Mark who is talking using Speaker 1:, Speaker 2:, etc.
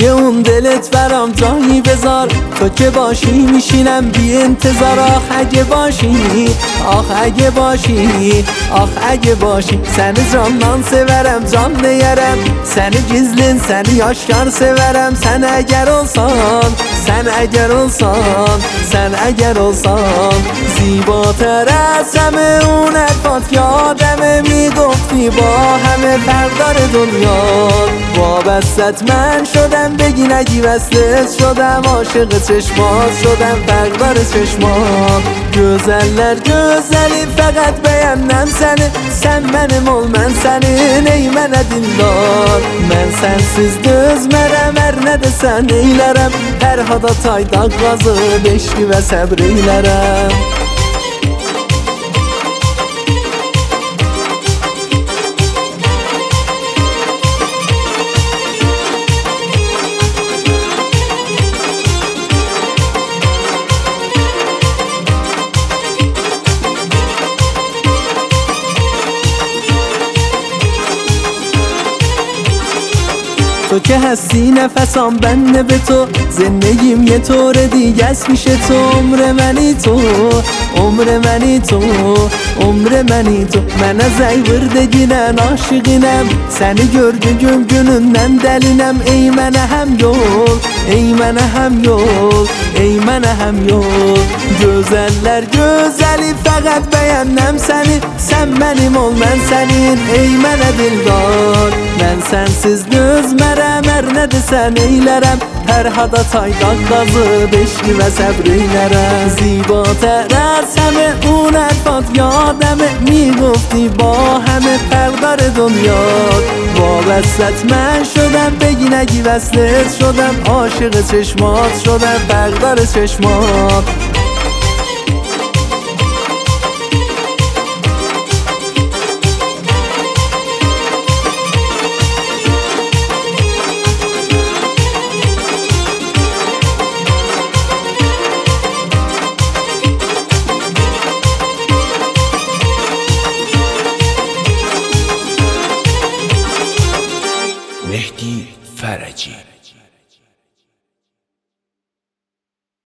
Speaker 1: توی اون دلت برام جایی بذار، تو که باشی میشینم بی انتظار. آخ اگه باشی، آخ اگه باشی، آخ اگه bاشi. Seni candan severem, can değerem. Seni gizlin, seni aşkar severem. Sen eğer olsan, sen eğer olsan, sen eğer olsan زیباتر از همه اون حرفات یادمه میگفتی با همه پردار دنیا. وابستت من شدم بگی نگی وصلت شدم، عاشق چشمات شدم پردار چشمات. Gözeller güzeli fakat beğenmem seni. Sen benim ol ben senin, ey mənə dindar. Mən sənsiz dözmərəm, hər nə desən eylərəm. Hər hada tayda qazıb eşqi və səbr eylərəm. تو که هستی نفسم بنده به تو، زندگیم یه طور دیگه است میشه تو. عمر منی تو، عمر منی تو، عمر منی تو. Mən zəyvırdeginən aşığınəm, səni gördüyüm günündən dəlinəm. Ey mənə həm yol, ey mənə həm yol, ey mənə həm yol. Gözəllər gözəli fəqət bəyənəm səni. Sən mənim ol mən sənin, ey mənə dildar. Mən sənsiz dözmərəm, hər nə desən eylərəm. Hər hada tayda qazıb eşqi və səbr eylərəm. زیباتر از همه اون حرفات یادمه میگفتی با همه پردار دنیا. وابستت من شدم بگی نگی وصلت شدم، عاشق چشمات شدم پردار چشمات.
Speaker 2: مهدی فرجی.